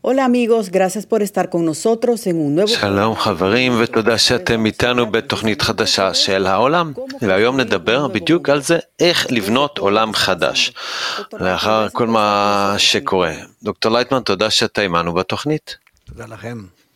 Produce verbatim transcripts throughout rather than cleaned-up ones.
Hola amigos, gracias por estar con nosotros en un nuevo... שלום חברים ותודה שאתם איתנו בתוכנית חדשה של העולם. והיום נדבר בדיוק על זה, איך לבנות עולם חדש. לאחר כל מה שקורה. דוקטור לייטמן, תודה שאתה עימנו בתוכנית. תודה לכם.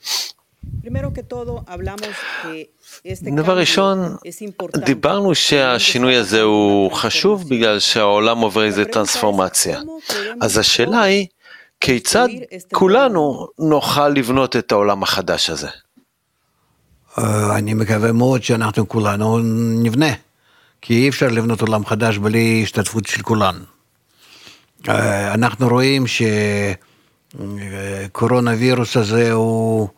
דבר ראשון, דיברנו שהשינוי הזה הוא חשוב בגלל שהעולם עובר איזו טרנספורמציה. אז השאלה היא, כיצד כולנו נוכל לבנות את העולם החדש הזה? אני מקווה מאוד שאנחנו כולנו נבנה, כי אי אפשר לבנות עולם חדש בלי השתתפות של כולן. אנחנו רואים שקורונה וירוס הזה הוא,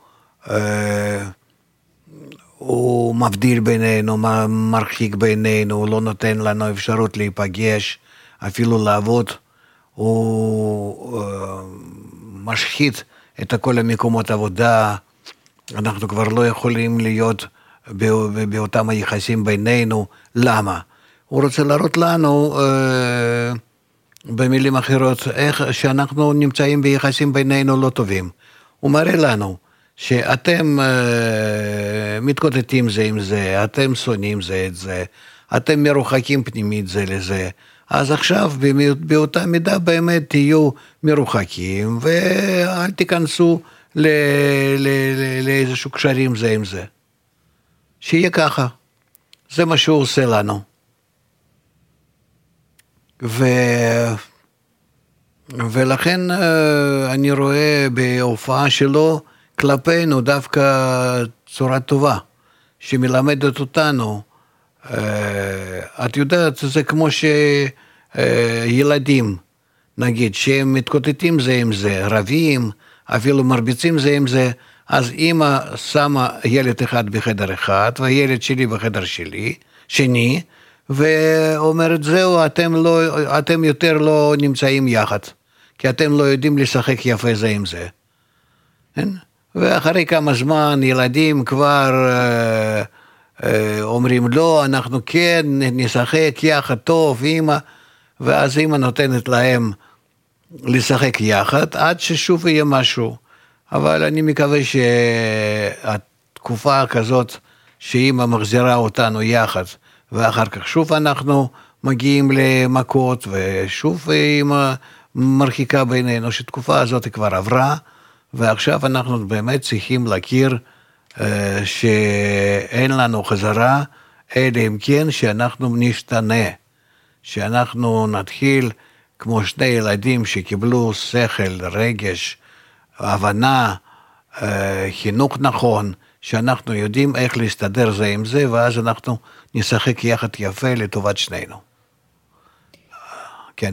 הוא מבדיל בינינו, מרחיק בינינו, לא נותן לנו אפשרות להיפגש, אפילו לעבוד. הוא משחית את כל המקומות עבודה, אנחנו כבר לא יכולים להיות באותם היחסים בינינו. למה? הוא רוצה להראות לנו, במילים אחרות, איך שאנחנו נמצאים ביחסים בינינו לא טובים. הוא מראה לנו שאתם מתקוטטים זה עם זה, אתם שונאים זה את זה, אתם מרוחקים פנימית זה לזה, אז עכשיו באותה מידה באמת תהיו מרוחקים, ואל תיכנסו לאיזשהו קשרים זה עם זה. שיהיה ככה. זה מה שהוא עושה לנו. ו... ולכן אני רואה בהופעה שלו כלפינו דווקא צורה טובה, שמלמדת אותנו. את יודעת, זה כמו שילדים, נגיד, שהם מתקוטטים זה עם זה, רבים, אפילו מרביצים זה עם זה, אז אמא שמה ילד אחד בחדר אחד, והילד שלי בחדר שלי, שני, ואומרת, זהו, אתם, לא, אתם יותר לא נמצאים יחד, כי אתם לא יודעים לשחק יפה זה עם זה. ואחרי כמה זמן ילדים כבר... אומרים לא, אנחנו כן נשחק יחד טוב, אמא, ואז אמא נותנת להם לשחק יחד, עד ששוב יהיה משהו. אבל אני מקווה שהתקופה כזאת, שאמא מחזירה אותנו יחד, ואחר כך שוב אנחנו מגיעים למכות, ושוב אמא מרחיקה בינינו, שתקופה הזאת כבר עברה, ועכשיו אנחנו באמת צריכים להכיר, שאין לנו חזרה, אלא אם כן שאנחנו נשתנה, שאנחנו נתחיל כמו שני ילדים שקיבלו שכל, רגש, הבנה, חינוך נכון, שאנחנו יודעים איך להסתדר זה עם זה, ואז אנחנו נשחק יחד יפה לטובת שנינו. כן.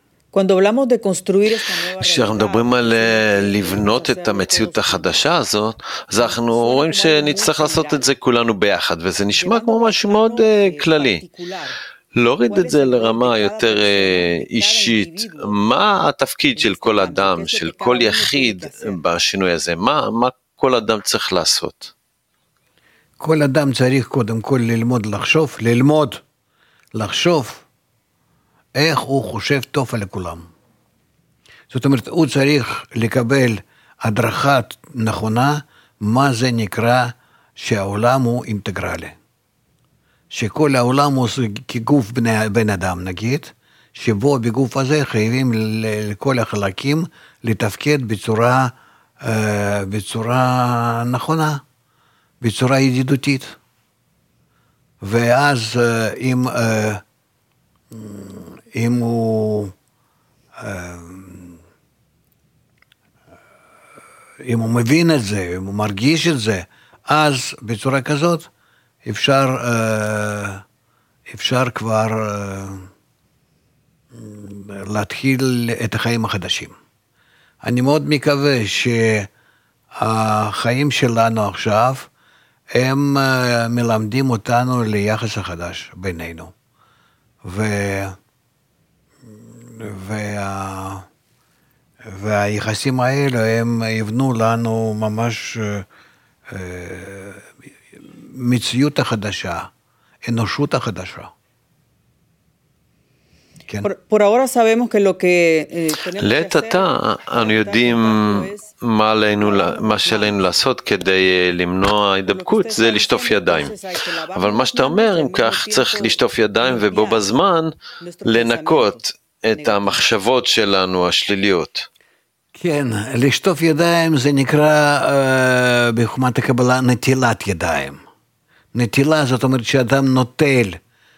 כשאנחנו מדברים על לבנות את המציאות החדשה הזאת, אז אנחנו רואים שנצטרך לעשות את זה כולנו ביחד, וזה נשמע כמו משהו מאוד כללי. להוריד את זה לרמה יותר אישית, מה התפקיד של כל אדם, של כל יחיד בשינוי הזה? מה, מה כל אדם צריך לעשות? כל אדם צריך קודם כל ללמוד לחשוב, ללמוד לחשוב, איך הוא חושב טוב על כולם. זאת אומרת, הוא צריך לקבל הדרכה נכונה, מה זה נקרא שהעולם הוא אינטגרלי. שכל העולם הוא כגוף בני, בן אדם, נגיד, שבו בגוף הזה חייבים לכל החלקים לתפקד בצורה, בצורה נכונה, בצורה ידידותית. ואז אם... אם הוא אם הוא מבין את זה, אם הוא מרגיש את זה, אז בצורה כזאת אפשר אפשר כבר להתחיל את החיים החדשים. אני מאוד מקווה שהחיים שלנו עכשיו הם מלמדים אותנו ליחס החדש בינינו. ו... וה... והיחסים האלה הם יבנו לנו ממש מציאות החדשה, אנושות החדשה. כן. Por ahora sabemos que lo que eh, tenemos que לעת עתה אנו יודעים מה עלינו, מה שעלינו לעשות כדי למנוע הידבקות, זה לשטוף ידיים. אבל מה שאתה אומר, אם כך צריך לשטוף ידיים ובו בזמן לנקות את המחשבות שלנו השליליות. כן, לשטוף ידיים זה נקרא uh, בחוכמת הקבלה נטילת ידיים. נטילה זאת אומרת שאדם נוטל,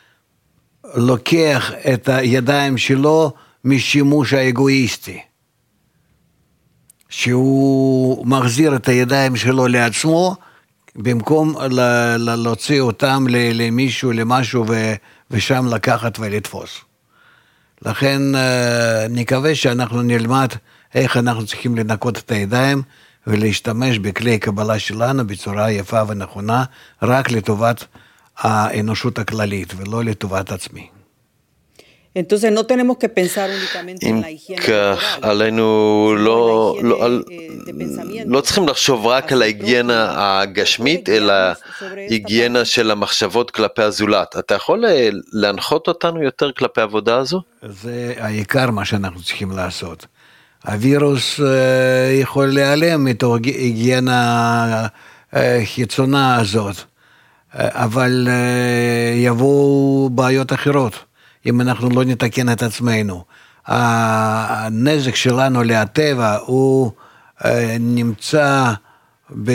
לוקח את הידיים שלו משימוש האגואיסטי. שהוא מחזיר את הידיים שלו לעצמו, במקום ל- ל- להוציא אותם למישהו, למשהו, ו- ושם לקחת ולתפוס. לכן נקווה שאנחנו נלמד איך אנחנו צריכים לנקות את הידיים, ולהשתמש בכלי קבלה שלנו בצורה יפה ונכונה, רק לטובת האנושות הכללית, ולא לטובת עצמי. Entonces no tenemos que pensar únicamente en אם la higiene כך, corporal, עלינו לא, higiene, לא, על- eh, de pensamiento, לא צריכים לחשוב רק על ההיגיינה הגשמית, אלא היגיינה של המחשבות כלפי הזולת. אתה יכול אה, להנחות אותנו יותר כלפי העבודה הזו? זה העיקר מה שאנחנו צריכים לעשות. הווירוס אה, יכול להיעלם מתוך היגיינה אה, חיצונה הזאת, אה, אבל אה, יבואו בעיות אחרות, אם אנחנו לא נתקן את עצמנו. הנזק שלנו לטבע הוא אה, נמצא, ב...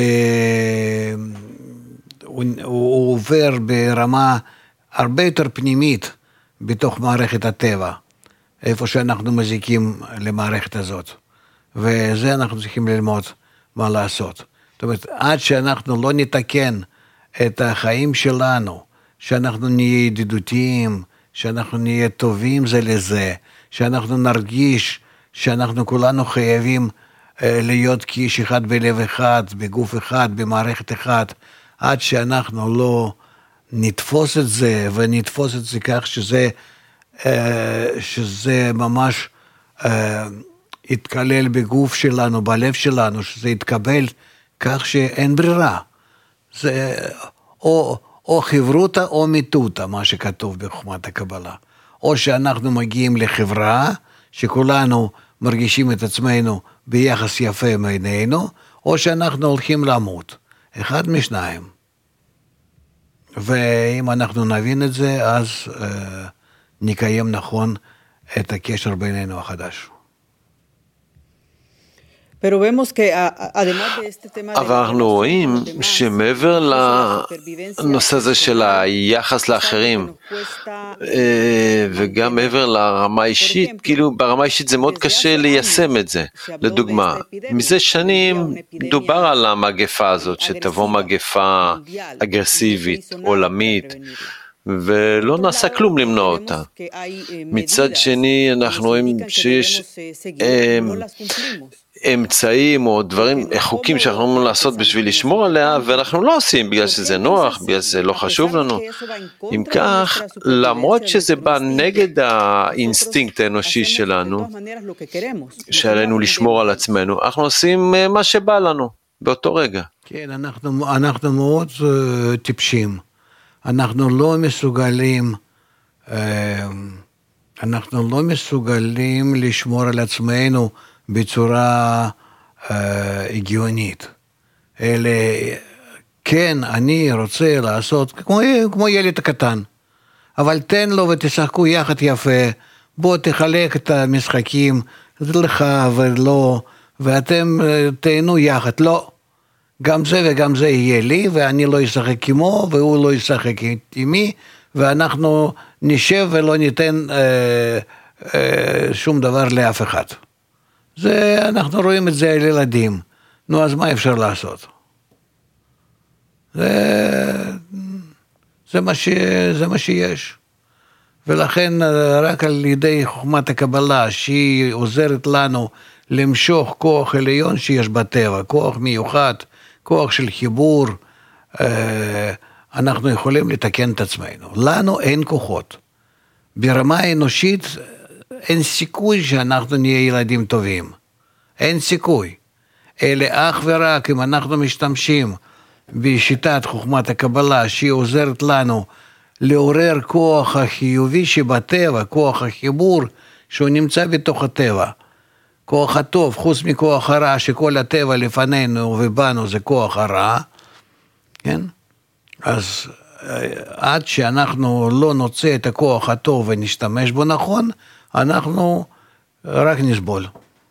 הוא, הוא עובר ברמה הרבה יותר פנימית בתוך מערכת הטבע, איפה שאנחנו מזיקים למערכת הזאת. וזה אנחנו צריכים ללמוד מה לעשות. זאת אומרת, עד שאנחנו לא נתקן את החיים שלנו, שאנחנו נהיה ידידותיים, שאנחנו נהיה טובים זה לזה, שאנחנו נרגיש שאנחנו כולנו חייבים להיות כאיש אחד בלב אחד, בגוף אחד, במערכת אחד, עד שאנחנו לא נתפוס את זה, ונתפוס את זה כך שזה, שזה ממש יתקלל בגוף שלנו, בלב שלנו, שזה יתקבל כך שאין ברירה. זה או, או חברותה או מיתותה, מה שכתוב בחוכמת הקבלה. או שאנחנו מגיעים לחברה, שכולנו מרגישים את עצמנו ביחס יפה מעינינו, או שאנחנו הולכים למות. אחד משניים. ואם אנחנו נבין את זה, אז אה, נקיים נכון את הקשר בינינו החדש. אבל אנחנו רואים שמעבר לנושא הזה של היחס לאחרים, וגם מעבר לרמה האישית, כאילו ברמה האישית זה מאוד קשה ליישם את זה. לדוגמה, מזה שנים דובר על המגפה הזאת, שתבוא מגפה אגרסיבית, עולמית, ולא נעשה כלום למנוע אותה. מצד שני, אנחנו רואים שיש אמצעים או דברים, חוקים שאנחנו יכולים לעשות בשביל לשמור עליה, ואנחנו לא עושים בגלל שזה נוח, בגלל שזה לא חשוב לנו. אם כך, למרות שזה בא נגד האינסטינקט האנושי שלנו, שעלינו לשמור על עצמנו, אנחנו עושים מה שבא לנו באותו רגע. כן, אנחנו, אנחנו מאוד uh, טיפשים. אנחנו לא מסוגלים, uh, אנחנו לא מסוגלים לשמור על עצמנו בצורה uh, הגיונית. אלה, כן, אני רוצה לעשות, כמו, כמו ילד הקטן, אבל תן לו ותשחקו יחד יפה, בוא תחלק את המשחקים, זה לך ולא, ואתם תהנו יחד, לא. גם זה וגם זה יהיה לי, ואני לא אשחק כמו, והוא לא ישחק עמי, ואנחנו נשב ולא ניתן אה, אה, שום דבר לאף אחד. זה, אנחנו רואים את זה על ילדים. נו, אז מה אפשר לעשות? זה, זה, מה ש, זה מה שיש. ולכן רק על ידי חוכמת הקבלה, שהיא עוזרת לנו למשוך כוח עליון שיש בטבע, כוח מיוחד, כוח של חיבור, אנחנו יכולים לתקן את עצמנו. לנו אין כוחות. ברמה האנושית אין סיכוי שאנחנו נהיה ילדים טובים. אין סיכוי. אלא אך ורק אם אנחנו משתמשים בשיטת חוכמת הקבלה, שהיא עוזרת לנו לעורר כוח החיובי שבטבע, כוח החיבור שהוא נמצא בתוך הטבע. כוח הטוב, חוץ מכוח הרע, שכל הטבע לפנינו ובנו זה כוח הרע, כן? אז עד שאנחנו לא נוצא את הכוח הטוב ונשתמש בו נכון, אנחנו רק נסבול.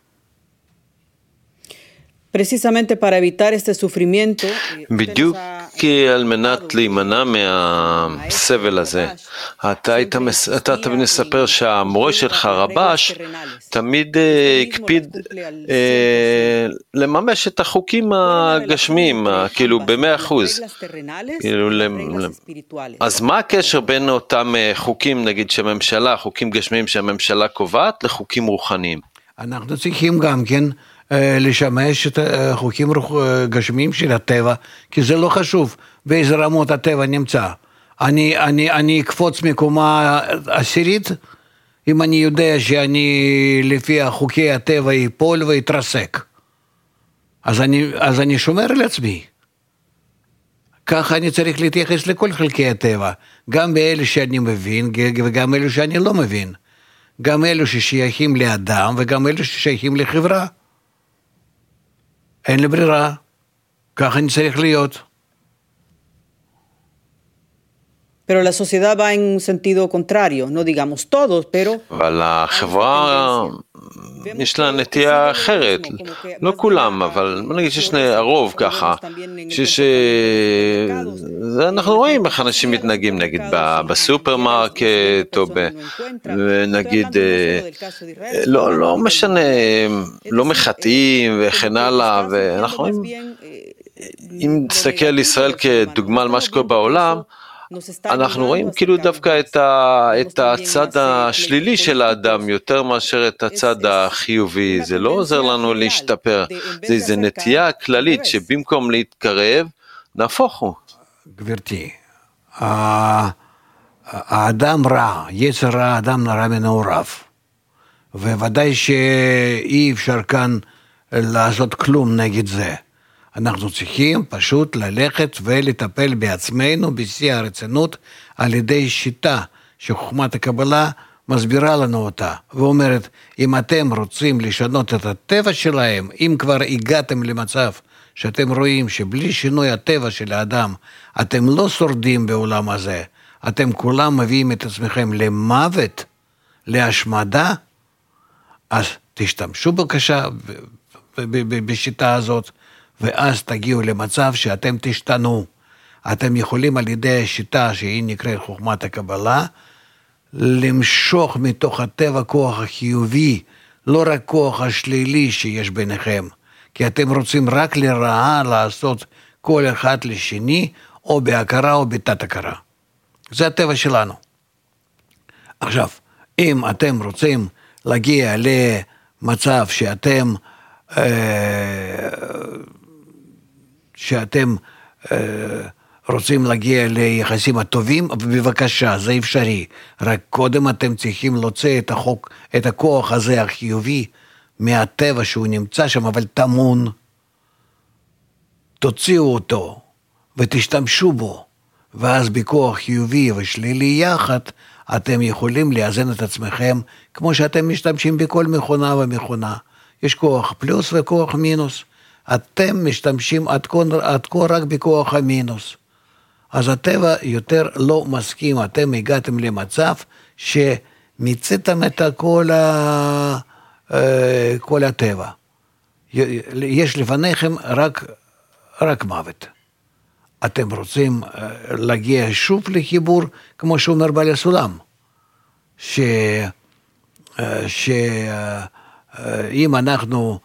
Precisamente para evitar este sufrimiento, בדיוק כי על מנת להימנע מהסבל הזה, אתה היית תמיד מספר שהמורה שלך רבש תמיד הקפיד לממש את החוקים הגשמיים, כאילו במאה אחוז. אז מה הקשר בין אותם חוקים, נגיד שהממשלה, חוקים גשמיים שהממשלה קובעת, לחוקים רוחניים? אנחנו צריכים גם כן לשמש את החוקים גשמיים של הטבע, כי זה לא חשוב באיזה רמות הטבע נמצא. אני, אני, אני אקפוץ מקומה עשירית, אם אני יודע שאני לפי חוקי הטבע ייפול ויתרסק. אז אני, אז אני שומר על עצמי. ככה אני צריך להתייחס לכל חלקי הטבע, גם באלה שאני מבין וגם אלו שאני לא מבין. גם אלו ששייכים לאדם וגם אלו ששייכים לחברה. אין לי ברירה, ככה אני צריך להיות. Pero la sociedad va en un sentido contrario, no digamos todos, pero... אבל החברה יש לה נטייה אחרת, לא כולם, אבל נגיד שיש הרוב ככה, שיש... אנחנו רואים איך אנשים מתנהגים, נגיד בסופרמרקט, או נגיד, לא, לא משנה, לא מחטאים וכן הלאה, ואנחנו רואים, אם נסתכל על ישראל כדוגמה על מה שקורה בעולם, אנחנו רואים כאילו דווקא את, ה, את הצד השלילי של האדם יותר מאשר את הצד החיובי, זה לא עוזר לנו להשתפר, זה איזו נטייה כללית שבמקום להתקרב, נהפוך הוא. גברתי, האדם רע, יצר רע, האדם רע מנעוריו, וודאי שאי אפשר כאן לעשות כלום נגד זה. אנחנו צריכים פשוט ללכת ולטפל בעצמנו בשיא הרצינות על ידי שיטה שחוכמת הקבלה מסבירה לנו אותה ואומרת, אם אתם רוצים לשנות את הטבע שלהם, אם כבר הגעתם למצב שאתם רואים שבלי שינוי הטבע של האדם אתם לא שורדים בעולם הזה, אתם כולם מביאים את עצמכם למוות, להשמדה, אז תשתמשו בבקשה בשיטה הזאת, ואז תגיעו למצב שאתם תשתנו. אתם יכולים על ידי השיטה שהיא נקראת חוכמת הקבלה, למשוך מתוך הטבע כוח החיובי, לא רק כוח השלילי שיש ביניכם, כי אתם רוצים רק לרעה לעשות כל אחד לשני, או בהכרה או בתת הכרה. זה הטבע שלנו. עכשיו, אם אתם רוצים להגיע למצב שאתם אה, שאתם אה, רוצים להגיע ליחסים הטובים, בבקשה, זה אפשרי. רק קודם אתם צריכים להוציא את החוק, את הכוח הזה החיובי, מהטבע שהוא נמצא שם, אבל תמון. תוציאו אותו, ותשתמשו בו, ואז בכוח חיובי ושלילי יחד, אתם יכולים לאזן את עצמכם, כמו שאתם משתמשים בכל מכונה ומכונה. יש כוח פלוס וכוח מינוס. אתם משתמשים עד כה, עד כה רק בכוח המינוס. אז הטבע יותר לא מסכים, אתם הגעתם למצב שמיציתם את כל, ה... כל הטבע. יש לפניכם רק, רק מוות. אתם רוצים להגיע שוב לחיבור, כמו שאומר בעל הסולם, ש... שאם אנחנו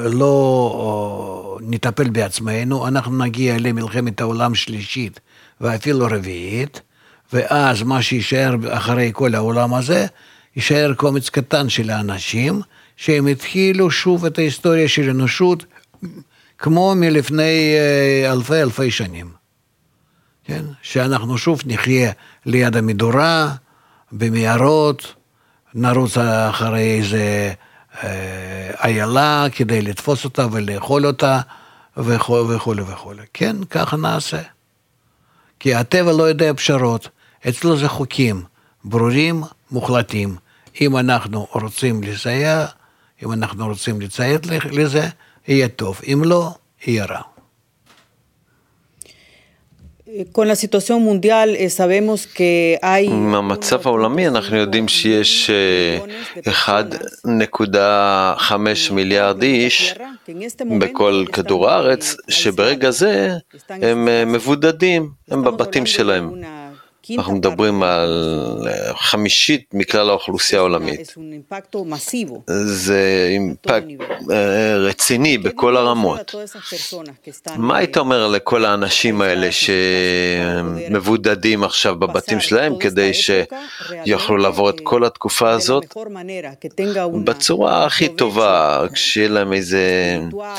לא נטפל בעצמנו, אנחנו נגיע למלחמת העולם שלישית ואפילו רביעית, ואז מה שישאר אחרי כל העולם הזה, יישאר קומץ קטן של האנשים, שהם התחילו שוב את ההיסטוריה של אנושות, כמו מלפני אלפי אלפי שנים. כן? שאנחנו שוב נחיה ליד המדורה, במערות, נרוץ אחרי איזה איילה כדי לתפוס אותה ולאכול אותה וכו' וכו' וכו'. כן, ככה נעשה. כי הטבע לא יודע פשרות. אצלו זה חוקים ברורים, מוחלטים. אם אנחנו רוצים לסייע, אם אנחנו רוצים לציית לזה, יהיה טוב. אם לא, יהיה רע. Con la situación mundial eh, sabemos que hay מהמצב העולמי אנחנו יודעים שיש אחד נקודה חמש מיליארד איש בכל כדור הארץ, שברגע זה הם מבודדים, הם בבתים שלהם. אנחנו מדברים על חמישית מכלל האוכלוסייה העולמית. זה אימפקט רציני בכל הרמות. מה היית אומר לכל האנשים האלה שמבודדים עכשיו בבתים שלהם, כדי שיוכלו לעבור את כל התקופה הזאת בצורה הכי טובה, כשיהיה להם איזה,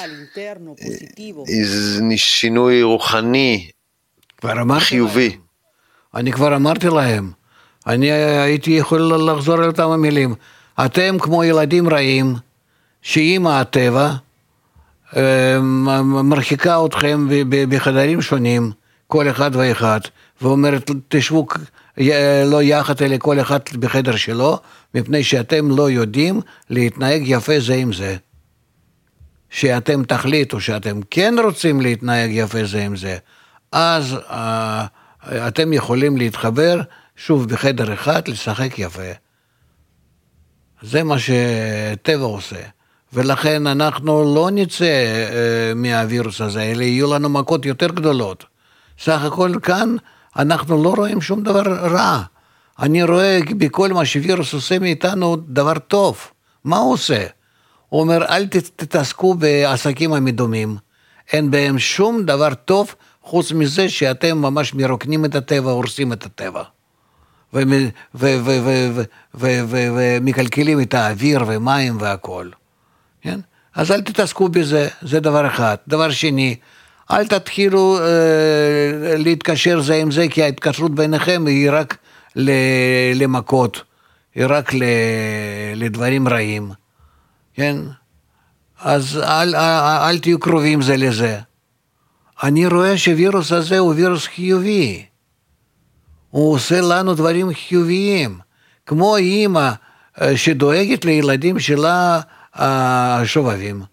איזה שינוי רוחני חיובי? אני כבר אמרתי להם, אני הייתי יכול לחזור על אותם המילים, אתם כמו ילדים רעים, שאמא הטבע מרחיקה אתכם בחדרים שונים, כל אחד ואחד, ואומרת תשבו לא יחד אלא כל אחד בחדר שלו, מפני שאתם לא יודעים להתנהג יפה זה עם זה. שאתם תחליטו שאתם כן רוצים להתנהג יפה זה עם זה, אז אתם יכולים להתחבר שוב בחדר אחד, לשחק יפה. זה מה שטבע עושה. ולכן אנחנו לא נצא אה, מהווירוס הזה, אלא יהיו לנו מכות יותר גדולות. סך הכל כאן אנחנו לא רואים שום דבר רע. אני רואה בכל מה שווירוס עושה מאיתנו דבר טוב. מה הוא עושה? הוא אומר, אל תתעסקו בעסקים המדומים. אין בהם שום דבר טוב, חוץ מזה שאתם ממש מרוקנים את הטבע, הורסים את הטבע. ומקלקלים את האוויר ומים והכל. כן? אז אל תתעסקו בזה, זה דבר אחד. דבר שני, אל תתחילו אה, להתקשר זה עם זה, כי ההתקשרות ביניכם היא רק למכות, היא רק לדברים רעים. כן? אז אל, אל, אל תהיו קרובים זה לזה. אני רואה שווירוס הזה הוא וירוס חיובי. הוא עושה לנו דברים חיוביים. כמו אימא שדואגת לילדים שלה השובבים.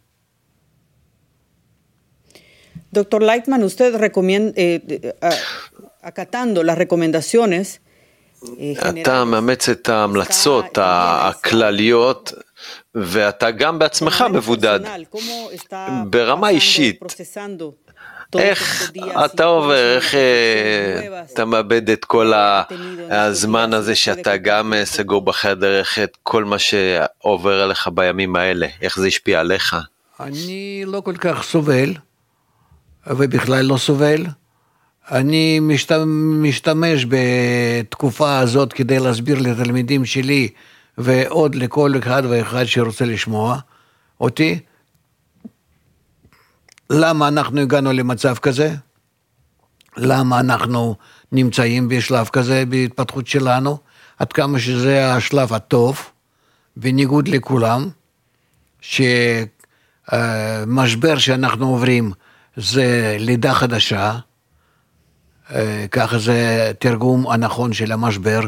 Doctor Lightman, usted recomienda, eh, acatando las recomendaciones, אתה מאמץ את ההמלצות הכלליות, ואתה גם בעצמך מבודד. ברמה אישית, איך אתה עובר, איך אתה מאבד את כל הזמן הזה שאתה גם סגור בחדר, איך את כל מה שעובר עליך בימים האלה, איך זה השפיע עליך? אני לא כל כך סובל, ובכלל לא סובל. אני משתמש בתקופה הזאת כדי להסביר לתלמידים שלי, ועוד לכל אחד ואחד שרוצה לשמוע אותי, למה אנחנו הגענו למצב כזה? למה אנחנו נמצאים בשלב כזה בהתפתחות שלנו? עד כמה שזה השלב הטוב, בניגוד לכולם, שמשבר שאנחנו עוברים זה לידה חדשה, ככה זה תרגום הנכון של המשבר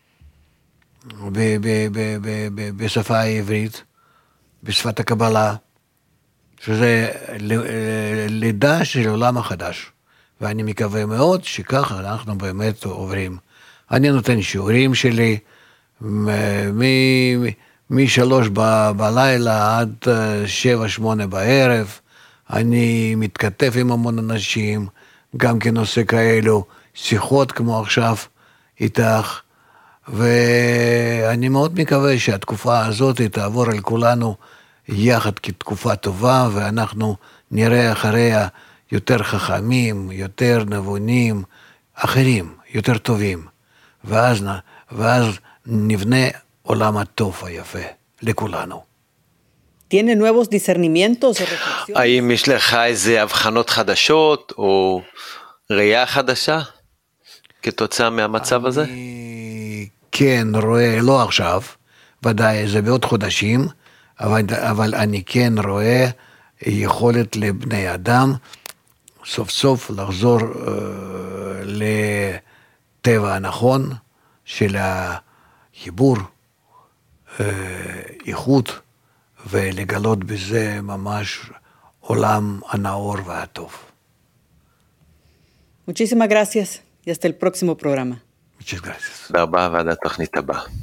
בשפה העברית, בשפת הקבלה, שזה לידה של עולם החדש, ואני מקווה מאוד שככה אנחנו באמת עוברים. אני נותן שיעורים שלי משלוש בלילה עד שבע שמונה בערב, אני מתכתב עם המון אנשים, גם כנושא כאלו, שיחות כמו עכשיו איתך, ואני מאוד מקווה שהתקופה הזאת תעבור על כולנו יחד כתקופה טובה, ואנחנו נראה אחריה יותר חכמים, יותר נבונים, אחרים, יותר טובים, ואז, ואז נבנה עולם הטוב היפה לכולנו. ¿Tiene nuevos discernimientos o reflexiones? האם יש לך איזה הבחנות חדשות או ראייה חדשה כתוצאה מהמצב הזה? אני כן רואה, לא עכשיו, ודאי זה בעוד חודשים, אבל, אבל אני כן רואה יכולת לבני אדם סוף סוף לחזור uh, הטבע הנכון של החיבור, איכות, ולגלות בזה ממש עולם הנאור והטוב. Muchísimas gracias y hasta el próximo programa. Muchas gracias. תודה רבה ועד התוכנית הבאה.